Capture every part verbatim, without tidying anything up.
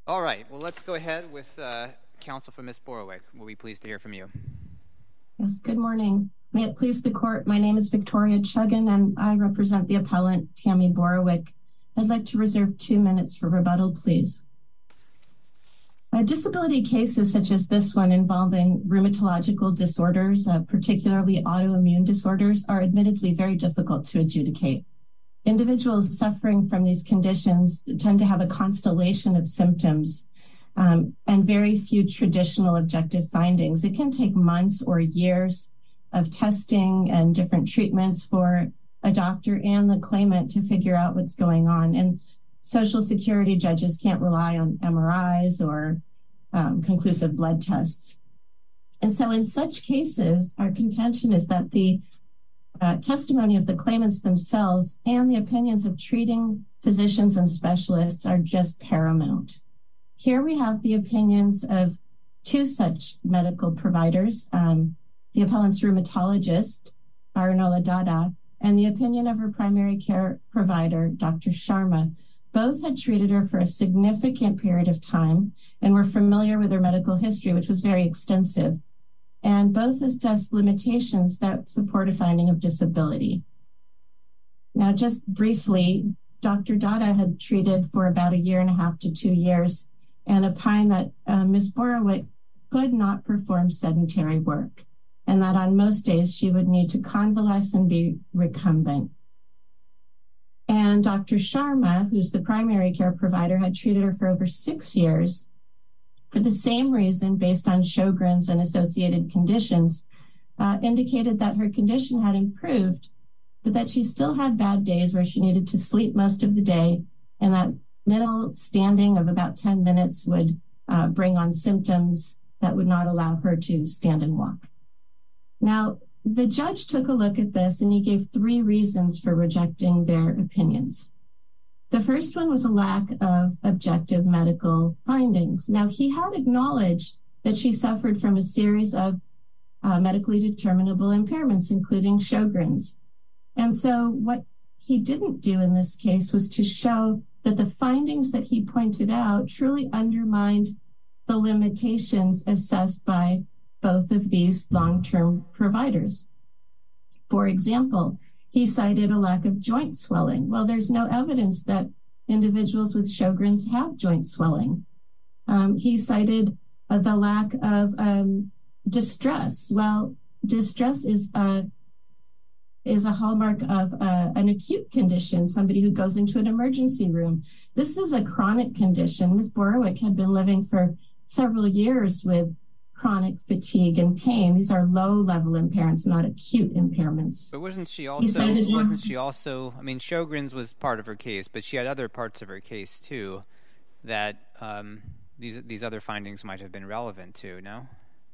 All right. Well, let's go ahead with uh, counsel for Miz Borowick. We'll be pleased to hear from you. Yes, good morning. May it please the court, my name is Victoria Chuggin, and I represent the appellant, Tammy Borowick. I'd like to reserve two minutes for rebuttal, please. Uh, disability cases such as this one involving rheumatological disorders, uh, particularly autoimmune disorders, are admittedly very difficult to adjudicate. Individuals suffering from these conditions tend to have a constellation of symptoms um, and very few traditional objective findings. It can take months or years of testing and different treatments for a doctor and the claimant to figure out what's going on. And Social Security judges can't rely on M R Is or um, conclusive blood tests. And so in such cases, our contention is that the uh, testimony of the claimants themselves and the opinions of treating physicians and specialists are just paramount. Here we have the opinions of two such medical providers, um, the appellant's rheumatologist, Arunala Datta, and the opinion of her primary care provider, Doctor Sharma. Both had treated her for a significant period of time and were familiar with her medical history, which was very extensive. And both assessed limitations that support a finding of disability. Now, just briefly, Doctor Datta had treated for about a year and a half to two years and opined that uh, Miz Borowick could not perform sedentary work, and that on most days she would need to convalesce and be recumbent. And Doctor Sharma, who's the primary care provider, had treated her for over six years for the same reason, based on Sjogren's and associated conditions, uh, indicated that her condition had improved, but that she still had bad days where she needed to sleep most of the day, and that minimal standing of about ten minutes would uh, bring on symptoms that would not allow her to stand and walk. Now, the judge took a look at this and he gave three reasons for rejecting their opinions. The first one was a lack of objective medical findings. Now, he had acknowledged that she suffered from a series of uh, medically determinable impairments, including Sjogren's. And so what he didn't do in this case was to show that the findings that he pointed out truly undermined the limitations assessed by both of these long-term providers. For example, he cited a lack of joint swelling. Well, there's no evidence that individuals with Sjogren's have joint swelling. Um, he cited uh, the lack of um, distress. Well, distress is a, is a hallmark of uh, an acute condition, somebody who goes into an emergency room. This is a chronic condition. Miz Borowick had been living for several years with chronic fatigue and pain. These are low-level impairments, not acute impairments. But wasn't she also, wasn't she also, I mean, Sjogren's was part of her case, but she had other parts of her case, too, that um, these these other findings might have been relevant to, no?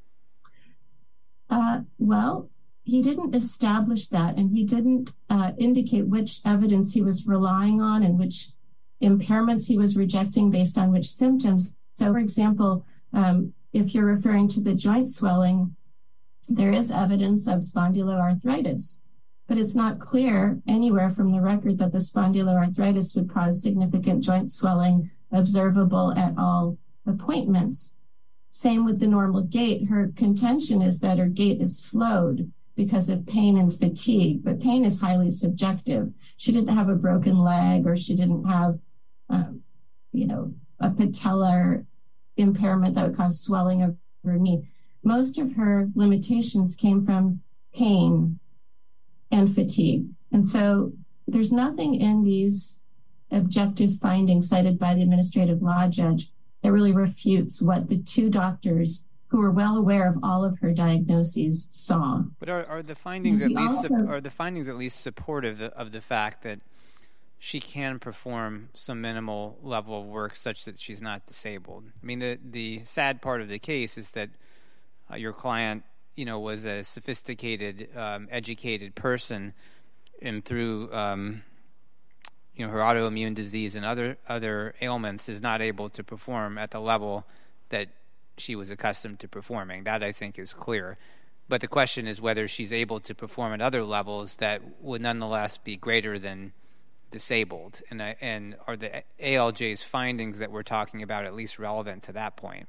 Uh, well, he didn't establish that, and he didn't uh, indicate which evidence he was relying on and which impairments he was rejecting based on which symptoms. So, for example, um, if you're referring to the joint swelling, there is evidence of spondyloarthritis, but it's not clear anywhere from the record that the spondyloarthritis would cause significant joint swelling observable at all appointments. Same with the normal gait. Her contention is that her gait is slowed because of pain and fatigue, but pain is highly subjective. She didn't have a broken leg, or she didn't have, um, you know, a patellar impairment that would cause swelling of her knee. Most of her limitations came from pain and fatigue. And so there's nothing in these objective findings cited by the administrative law judge that really refutes what the two doctors who were well aware of all of her diagnoses saw. But are, are the findings at least also, are the findings at least supportive of the fact that she can perform some minimal level of work such that she's not disabled? I mean, the the sad part of the case is that uh, your client, you know, was a sophisticated, um, educated person, and through um, you know, her autoimmune disease and other other ailments, is not able to perform at the level that she was accustomed to performing. That, I think, is clear. But the question is whether she's able to perform at other levels that would nonetheless be greater than disabled? And I, and are the A L J's findings that we're talking about at least relevant to that point?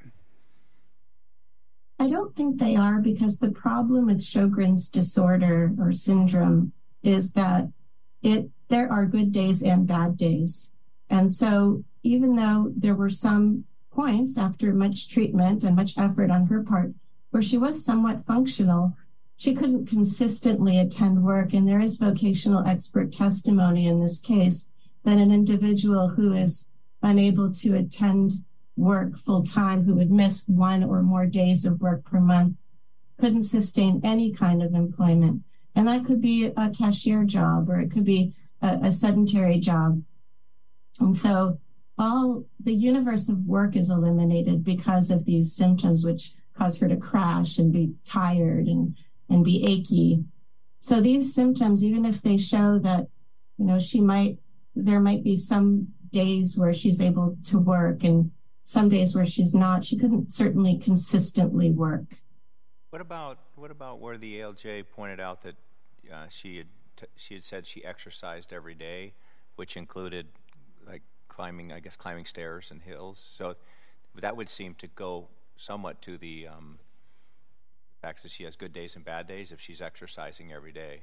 I don't think they are, because the problem with Sjogren's disorder or syndrome is that it there are good days and bad days. And so even though there were some points after much treatment and much effort on her part where she was somewhat functional, she couldn't consistently attend work. And there is vocational expert testimony in this case that an individual who is unable to attend work full time, who would miss one or more days of work per month, couldn't sustain any kind of employment. And that could be a cashier job, or it could be a, a sedentary job. And so all the universe of work is eliminated because of these symptoms, which cause her to crash and be tired and, and be achy. So these symptoms, even if they show that, you know, she might, there might be some days where she's able to work and some days where she's not, she couldn't certainly consistently work. What about what about where the A L J pointed out that uh, she had t- she had said she exercised every day, which included like climbing, I guess, climbing stairs and hills. So that would seem to go somewhat to the um, fact that she has good days and bad days if she's exercising every day.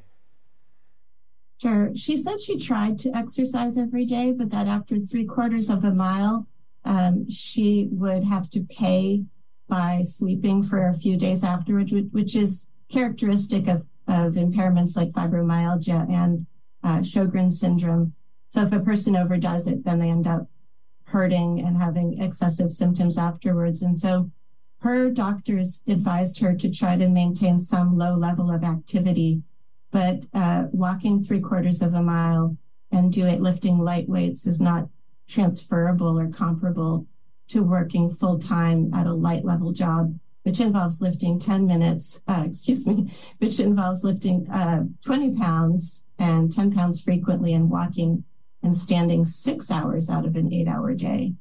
Sure. She said she tried to exercise every day, but that after three quarters of a mile, um, she would have to pay by sleeping for a few days afterwards, which is characteristic of, of impairments like fibromyalgia and uh, Sjogren's syndrome. So if a person overdoes it, then they end up hurting and having excessive symptoms afterwards. And so her doctors advised her to try to maintain some low level of activity, but uh, walking three quarters of a mile and doing lifting light weights is not transferable or comparable to working full time at a light level job, which involves lifting ten minutes, uh, excuse me, which involves lifting uh, twenty pounds and ten pounds frequently and walking and standing six hours out of an eight hour day.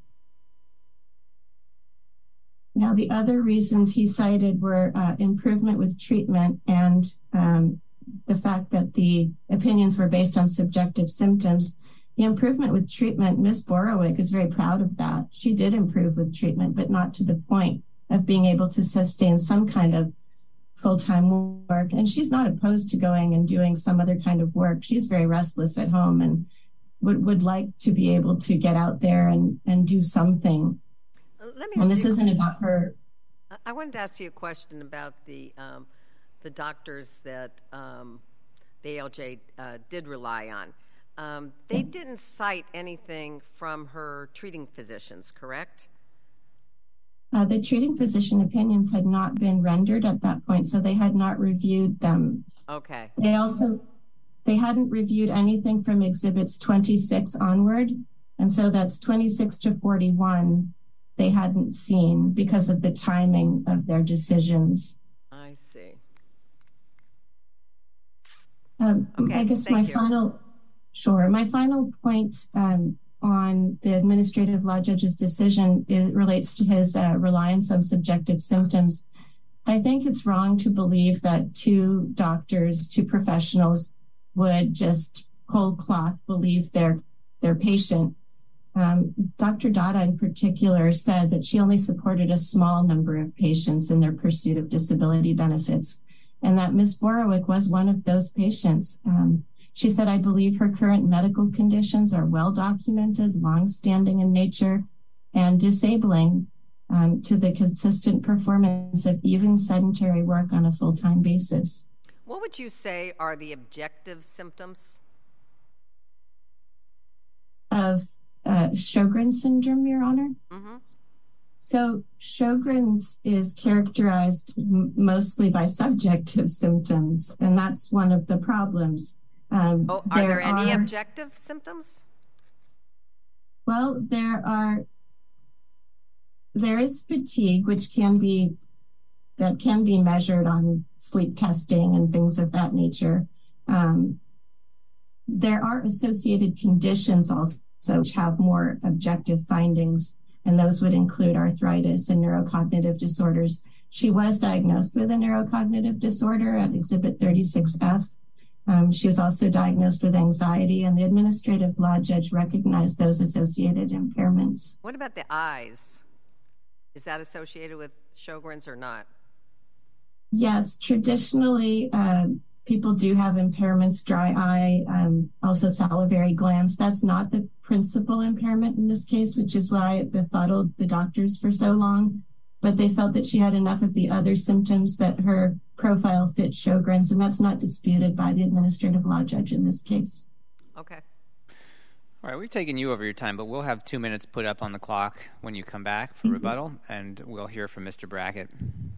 Now, the other reasons he cited were uh, improvement with treatment and um, the fact that the opinions were based on subjective symptoms. The improvement with treatment, Miz Borowick is very proud of that. She did improve with treatment, but not to the point of being able to sustain some kind of full-time work. And she's not opposed to going and doing some other kind of work. She's very restless at home and would, would like to be able to get out there and, and do something. Let me and this isn't about her. I wanted to ask you a question about the um, the doctors that um, the A L J uh, did rely on. Um, they didn't cite anything from her treating physicians, correct? Uh, the treating physician opinions had not been rendered at that point, so they had not reviewed them. Okay. They also, they hadn't reviewed anything from exhibits twenty-six onward, and so that's twenty-six to forty-one they hadn't seen because of the timing of their decisions. I see. Um, okay, I guess thank my you. final... Sure. My final point um, on the administrative law judge's decision is, relates to his uh, reliance on subjective symptoms. I think it's wrong to believe that two doctors, two professionals would just whole cloth believe their, their patient. Um, Doctor Dada in particular said that she only supported a small number of patients in their pursuit of disability benefits, and that Miz Borowick was one of those patients. Um, She said, I believe her current medical conditions are well documented, long-standing in nature, and disabling um, to the consistent performance of even sedentary work on a full-time basis. What would you say are the objective symptoms? Of uh, Sjogren's syndrome, Your Honor? Mm-hmm. So Sjogren's is characterized m- mostly by subjective symptoms, and that's one of the problems. Um, oh, are there, there any are, objective symptoms? Well, there are, there is fatigue, which can be, that can be measured on sleep testing and things of that nature. Um, there are associated conditions also which have more objective findings, and those would include arthritis and neurocognitive disorders. She was diagnosed with a neurocognitive disorder at Exhibit thirty-six F. Um, she was also diagnosed with anxiety, and the administrative law judge recognized those associated impairments. What about the eyes? Is that associated with Sjogren's or not? Yes, traditionally, uh, people do have impairments, dry eye, um, also salivary glands. That's not the principal impairment in this case, which is why it befuddled the doctors for so long. But they felt that she had enough of the other symptoms that her profile fit Sjogren's, and that's not disputed by the administrative law judge in this case. Okay. All right, we've taken you over your time, but we'll have two minutes put up on the clock when you come back for Thanks. rebuttal, and we'll hear from Mister Brackett.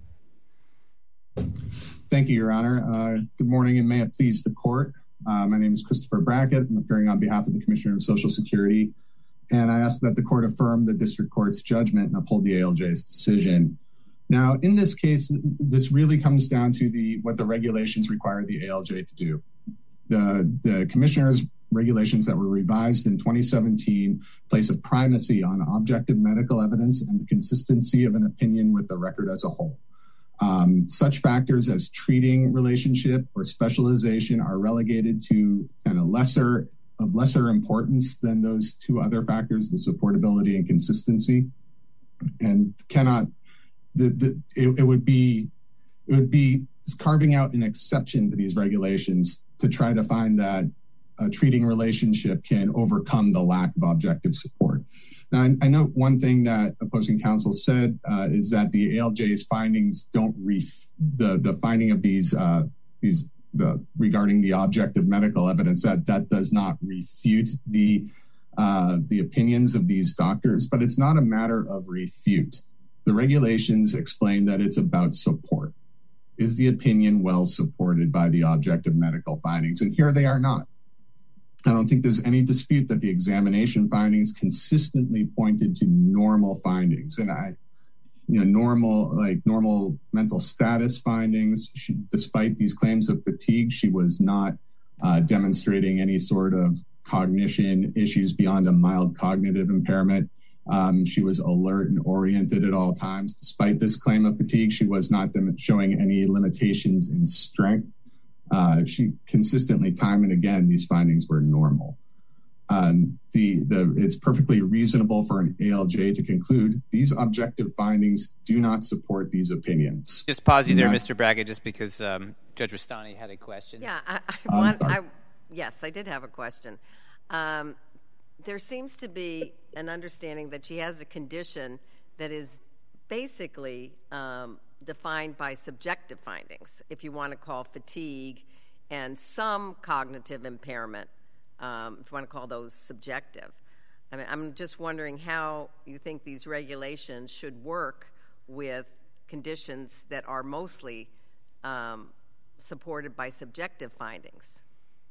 Thank you, Your Honor. Uh, good morning, and may it please the court. Uh, my name is Christopher Brackett. I'm appearing on behalf of the Commissioner of Social Security, and I ask that the court affirm the district court's judgment and uphold the A L J's decision. Now, in this case, this really comes down to the what the regulations require the A L J to do. The, the commissioner's regulations that were revised in twenty seventeen place a primacy on objective medical evidence and the consistency of an opinion with the record as a whole. Um, such factors as treating relationship or specialization are relegated to kind of lesser of lesser importance than those two other factors, the supportability and consistency, and cannot. The, the, it, it would be it would be carving out an exception to these regulations to try to find that a treating relationship can overcome the lack of objective support. Now, I, I know one thing that opposing counsel said uh, is that the A L J's findings don't ref the the finding of these uh, these the regarding the objective medical evidence that that does not refute the uh, the opinions of these doctors, but it's not a matter of refute. The regulations explain that it's about support. Is the opinion well supported by the objective medical findings? And here they are not. I don't think there's any dispute that the examination findings consistently pointed to normal findings. And I, you know, normal, like normal mental status findings. She, despite these claims of fatigue, she was not uh, demonstrating any sort of cognition issues beyond a mild cognitive impairment. Um, she was alert and oriented at all times. Despite this claim of fatigue, she was not dem- showing any limitations in strength. Uh, she consistently, time and again, these findings were normal. Um, the, the, it's perfectly reasonable for an A L J to conclude these objective findings do not support these opinions. Just pause you there, not, Mister Brackett, just because um, Judge Rustani had a question. Yeah, I, I want, I, yes, I did have a question. Um, there seems to be an understanding that she has a condition that is basically um, defined by subjective findings, if you want to call fatigue and some cognitive impairment, um, if you want to call those subjective. I mean, I'm just wondering how you think these regulations should work with conditions that are mostly um, supported by subjective findings.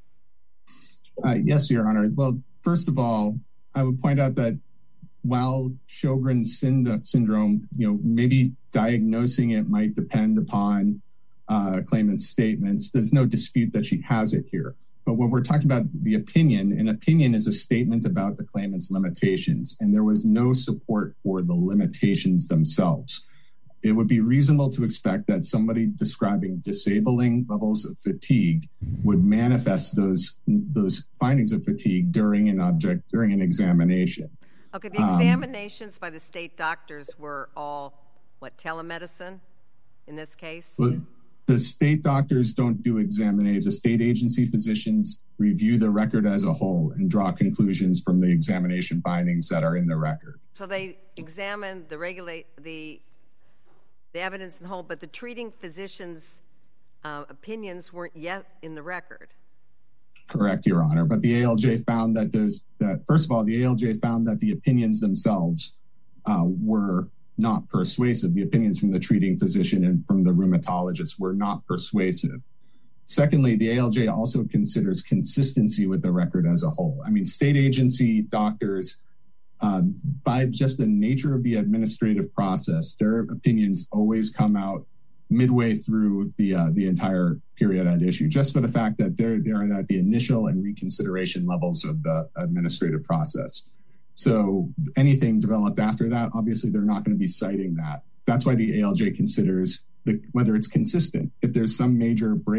Uh, yes, Your Honor. Well, first of all, I would point out that while Sjogren's syndrome, you know, maybe diagnosing it might depend upon uh, claimant's statements, there's no dispute that she has it here. But when we're talking about the opinion, an opinion is a statement about the claimant's limitations, and there was no support for the limitations themselves. It would be reasonable to expect that somebody describing disabling levels of fatigue would manifest those those findings of fatigue during an object during an examination. Okay, the examinations um, by the state doctors were all what, telemedicine in this case? Well, the state doctors don't do examinations. The state agency physicians review the record as a whole and draw conclusions from the examination findings that are in the record. So they examine the regulate the the evidence in the whole, but the treating physician's uh, opinions weren't yet in the record. Correct, Your Honor. But the A L J found that there's that first of all, the A L J found that the opinions themselves uh, were not persuasive. The opinions from the treating physician and from the rheumatologist were not persuasive. Secondly, the A L J also considers consistency with the record as a whole. I mean, state agency doctors, uh, by just the nature of the administrative process, their opinions always come out midway through the uh, the entire period at issue, just for the fact that they're they're at the initial and reconsideration levels of the administrative process. So anything developed after that, obviously they're not going to be citing that. That's why the A L J considers the, whether it's consistent. If there's some major break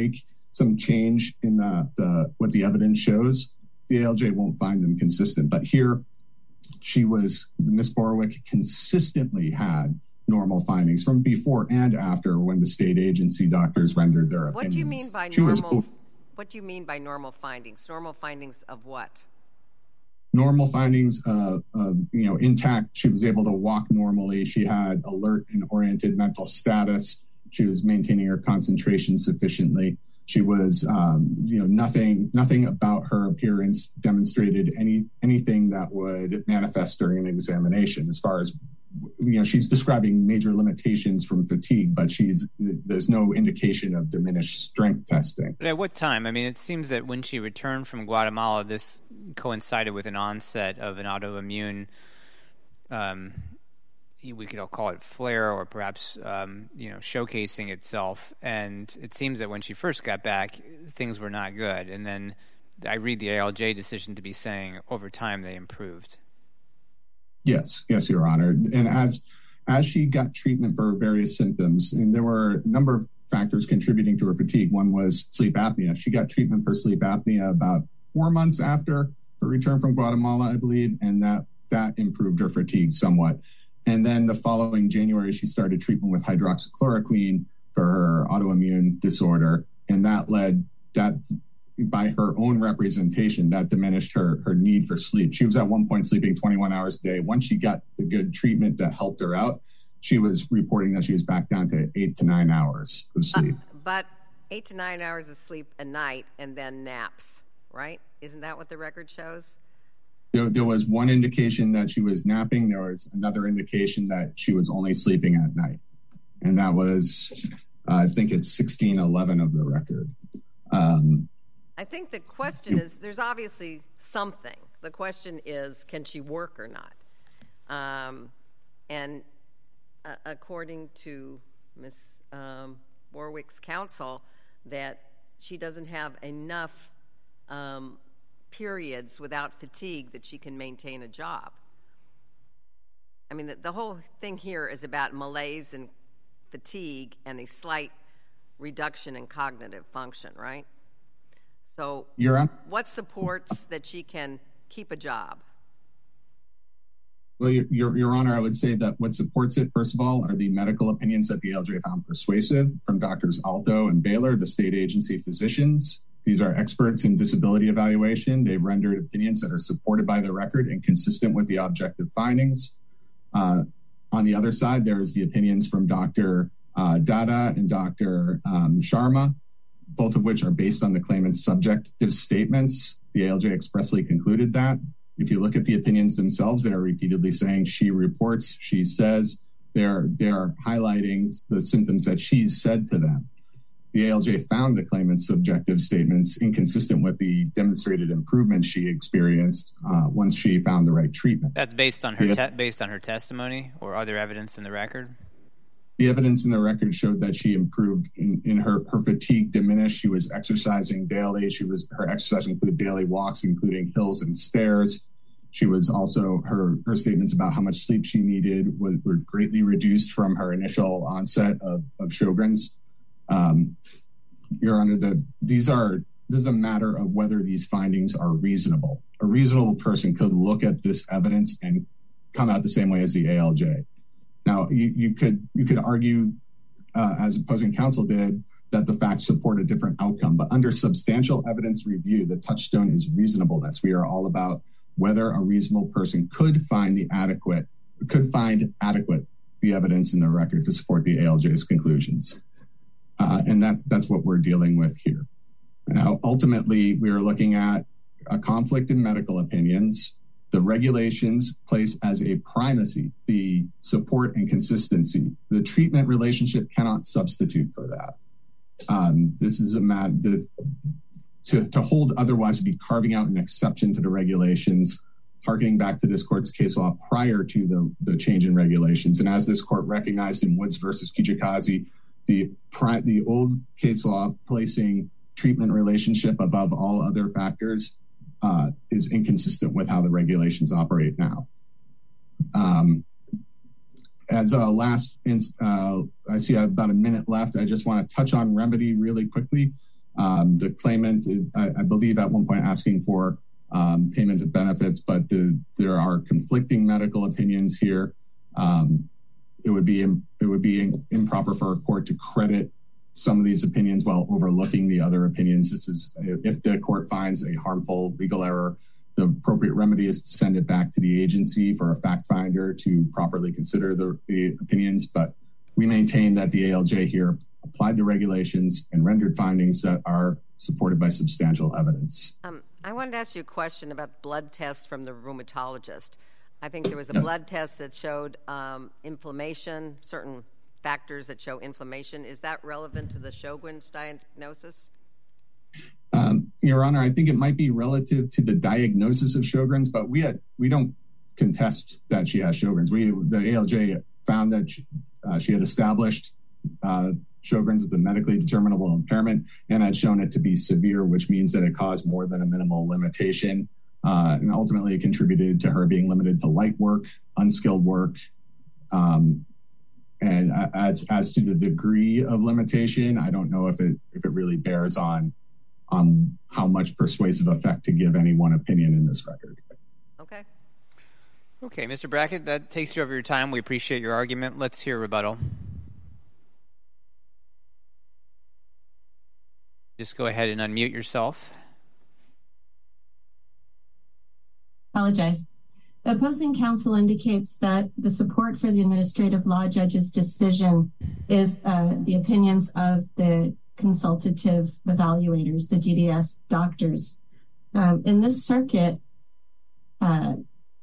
some change in the, the what the evidence shows, the A L J won't find them consistent. But here, she was, Miz Borowick consistently had normal findings from before and after when the state agency doctors rendered their opinions. What do you mean by she normal? Was, what do you mean by normal findings? Normal findings of what? Normal findings, uh, uh, you know, intact. She was able to walk normally. She had alert and oriented mental status. She was maintaining her concentration sufficiently. She was, um, you know, nothing, nothing about her appearance demonstrated any anything that would manifest during an examination. As far as, you know, she's describing major limitations from fatigue, but she's there's no indication of diminished strength testing. But at what time? I mean, it seems that when she returned from Guatemala, this coincided with an onset of an autoimmune, um, we could all call it flare, or perhaps, um, you know, showcasing itself. And it seems that when she first got back, things were not good. And then I read the A L J decision to be saying over time they improved. Yes, yes, Your Honor. And as as she got treatment for various symptoms, and there were a number of factors contributing to her fatigue. One was sleep apnea. She got treatment for sleep apnea about four months after her return from Guatemala, I believe, and that that improved her fatigue somewhat. And then the following January, she started treatment with hydroxychloroquine for her autoimmune disorder, and that led that. By her own representation, that diminished her her need for sleep. She was at one point sleeping twenty-one hours a day. Once she got the good treatment that helped her out, she was reporting that she was back down to eight to nine hours of sleep. Uh, but eight to nine hours of sleep a night and then naps, right? Isn't that what the record shows? There, there was one indication that she was napping. There was another indication that she was only sleeping at night. And that was, uh, I think it's sixteen eleven of the record. Um, I think the question is, there's obviously something. The question is, can she work or not? Um, and uh, according to Miz Um, Borowick's counsel, that she doesn't have enough um, periods without fatigue that she can maintain a job. I mean, the, the whole thing here is about malaise and fatigue and a slight reduction in cognitive function, right? So You're what supports that she can keep a job? Well, Your, Your Honor, I would say that what supports it, first of all, are the medical opinions that the A L J found persuasive from Doctors Alto and Baylor, the state agency physicians. These are experts in disability evaluation. They've rendered opinions that are supported by the record and consistent with the objective findings. Uh, on the other side, there's the opinions from Doctor Uh, Dada and Doctor Um, Sharma, both of which are based on the claimant's subjective statements. The A L J expressly concluded that. If you look at the opinions themselves, they are repeatedly saying she reports, she says, they're, they're highlighting the symptoms that she's said to them. The A L J found the claimant's subjective statements inconsistent with the demonstrated improvements she experienced uh, once she found the right treatment. That's based on her yeah. te- based on her testimony or other evidence in the record? The evidence in the record showed that she improved in, in her, her fatigue diminished. She was exercising daily. She was her exercise included daily walks, including hills and stairs. She was also, her, her statements about how much sleep she needed was, were greatly reduced from her initial onset of, of Sjogren's. Um, Your Honor, the, these are, this is a matter of whether these findings are reasonable. A reasonable person could look at this evidence and come out the same way as the A L J. Now, you, you could you could argue, uh, as opposing counsel did, that the facts support a different outcome. But under substantial evidence review, the touchstone is reasonableness. We are all about whether a reasonable person could find the adequate, could find adequate the evidence in the record to support the A L J's conclusions. Uh, and that's that's what we're dealing with here. Now, ultimately, we are looking at a conflict in medical opinions. The regulations place as a primacy the support and consistency. The treatment relationship cannot substitute for that. Um, this is a matter to, to hold otherwise to be carving out an exception to the regulations, harkening back to this court's case law prior to the, the change in regulations. And as this court recognized in Woods versus Kijikazi, the the old case law placing treatment relationship above all other factors Uh, is inconsistent with how the regulations operate now. Um, as a last, uh, I see I have about a minute left. I just want to touch on remedy really quickly. Um, the claimant is, I, I believe, at one point asking for um, payment of benefits, but the, there are conflicting medical opinions here. Um, it would be it would be in, improper for a court to credit some of these opinions while overlooking the other opinions. This is, if the court finds a harmful legal error, the appropriate remedy is to send it back to the agency for a fact finder to properly consider the, the opinions. But we maintain that the A L J here applied the regulations and rendered findings that are supported by substantial evidence. Um, I wanted to ask you a question about blood tests from the rheumatologist. I think there was a yes. blood test that showed um, inflammation, certain factors that show inflammation. Is that relevant to the Sjogren's diagnosis? Um, Your Honor, I think it might be relative to the diagnosis of Sjogren's, but we had, we don't contest that she has Sjogren's. We, the A L J found that she, uh, she had established uh, Sjogren's as a medically determinable impairment and had shown it to be severe, which means that it caused more than a minimal limitation. Uh, and ultimately it contributed to her being limited to light work, unskilled work. Um, and as, as to the degree of limitation, I don't know if it, if it really bears on, on how much persuasive effect to give any one opinion in this record. Okay. Okay, Mister Brackett, that takes you over your time. We appreciate your argument. Let's hear a rebuttal. Just go ahead and unmute yourself. Apologize. The opposing counsel indicates that the support for the administrative law judge's decision is uh, the opinions of the consultative evaluators, the D D S doctors. Um, in this circuit, uh,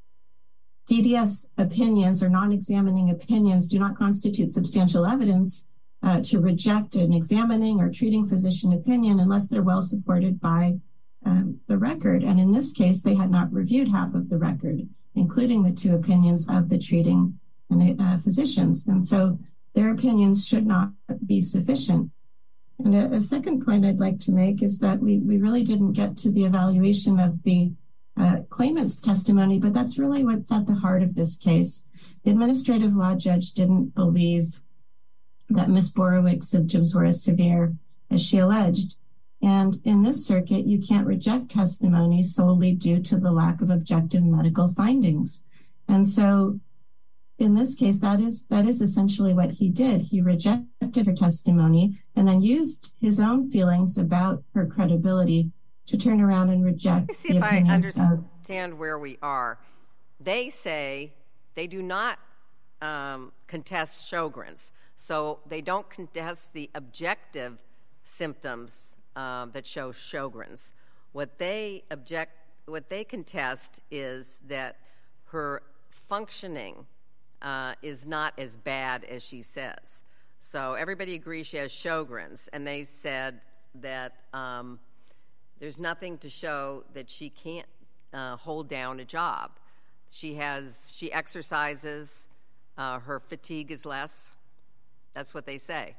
D D S opinions or non-examining opinions do not constitute substantial evidence uh, to reject an examining or treating physician opinion unless they're well supported by um, the record. And in this case, they had not reviewed half of the record, including the two opinions of the treating uh, physicians. And so their opinions should not be sufficient. And a, a second point I'd like to make is that we, we really didn't get to the evaluation of the uh, claimant's testimony, but that's really what's at the heart of this case. The administrative law judge didn't believe that Miz Borowick's symptoms were as severe as she alleged. And in this circuit, you can't reject testimony solely due to the lack of objective medical findings. And so in this case, that is that is essentially what he did. He rejected her testimony and then used his own feelings about her credibility to turn around and reject See the if I opinions understand of, where we are. They say they do not um, contest Sjogren's, so they don't contest the objective symptoms um, that show Sjogren's. What they object, what they contest is that her functioning Uh, is not as bad as she says. So everybody agrees she has Sjogren's, and they said that um, there's nothing to show that she can't uh, hold down a job. She has, she exercises, uh, her fatigue is less. That's what they say.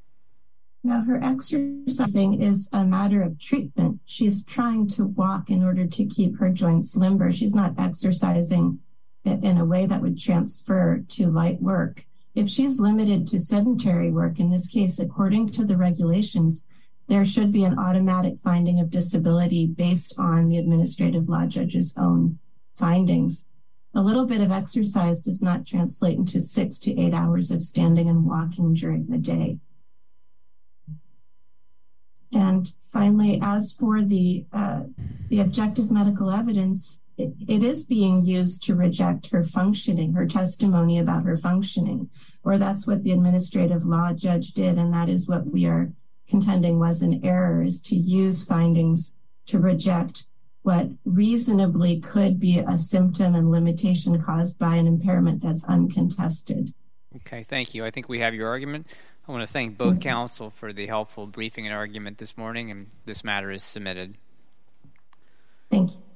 Now, her exercising is a matter of treatment. She's trying to walk in order to keep her joints limber. She's not exercising in a way that would transfer to light work. If she's limited to sedentary work, in this case, according to the regulations, there should be an automatic finding of disability based on the administrative law judge's own findings. A little bit of exercise does not translate into six to eight hours of standing and walking during the day. And finally, as for the uh, the objective medical evidence, it, it is being used to reject her functioning, her testimony about her functioning, or that's what the administrative law judge did, and that is what we are contending was an error, is to use findings to reject what reasonably could be a symptom and limitation caused by an impairment that's uncontested. Okay, thank you. I think we have your argument. I want to thank both counsel for the helpful briefing and argument this morning, and this matter is submitted. Thank you.